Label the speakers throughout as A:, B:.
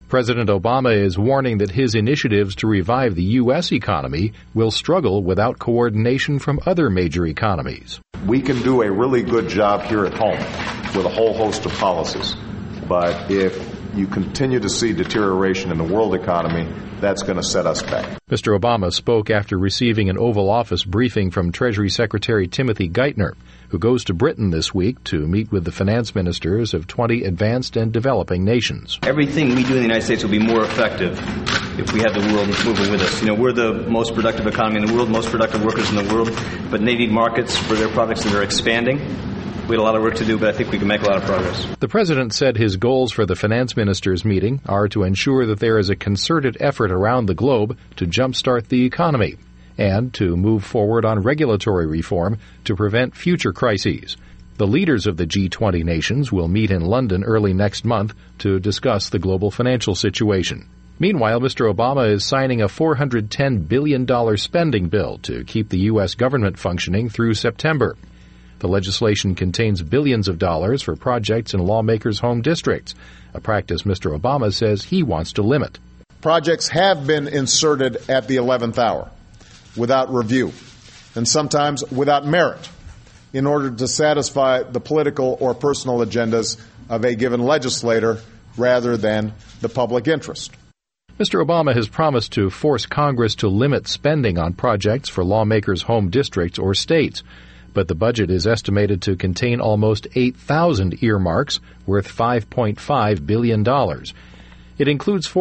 A: President Obama is warning that his initiatives to revive the U.S. economy will struggle without coordination from other major economies.
B: We can do a really good job here at home with a whole host of policies, but if you continue to see deterioration in the world economy, that's going to set us back.
A: Mr. Obama spoke after receiving an Oval Office briefing from Treasury Secretary Timothy Geithner, who goes to Britain this week to meet with the finance ministers of 20 advanced and developing nations.
C: Everything we do in the United States will be more effective if we have the world moving with us. We're the most productive economy in the world, most productive workers in the world, but they need markets for their products that are expanding. We have a lot of work to do, but I think we can make a lot of progress.
A: The president said his goals for the finance ministers' meeting are to ensure that there is a concerted effort around the globe to jumpstart the economy and to move forward on regulatory reform to prevent future crises. The leaders of the G20 nations will meet in London early next month to discuss the global financial situation. Meanwhile, Mr. Obama is signing a $410 billion spending bill to keep the U.S. government functioning through September. The legislation contains billions of dollars for projects in lawmakers' home districts, a practice Mr. Obama says he wants to limit.
D: Projects have been inserted at the 11th hour without review and sometimes without merit in order to satisfy the political or personal agendas of a given legislator rather than the public interest.
A: Mr. Obama has promised to force Congress to limit spending on projects for lawmakers' home districts or states. But the budget is estimated to contain almost 8,000 earmarks worth $5.5 billion. It includes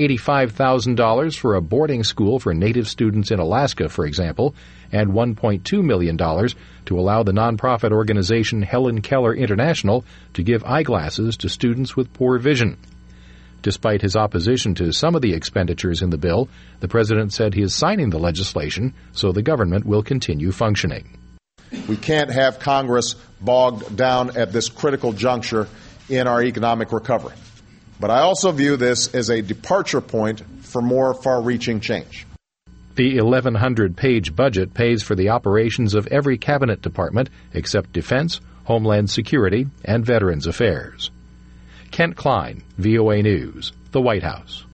A: $485,000 for a boarding school for Native students in Alaska, for example, and $1.2 million to allow the nonprofit organization Helen Keller International to give eyeglasses to students with poor vision. Despite his opposition to some of the expenditures in the bill, the president said he is signing the legislation so the government will continue functioning.
D: We can't have Congress bogged down at this critical juncture in our economic recovery. But I also view this as a departure point for more far-reaching change.
A: The 1,100-page budget pays for the operations of every cabinet department except Defense, Homeland Security, and Veterans Affairs. Kent Klein, VOA News, the White House.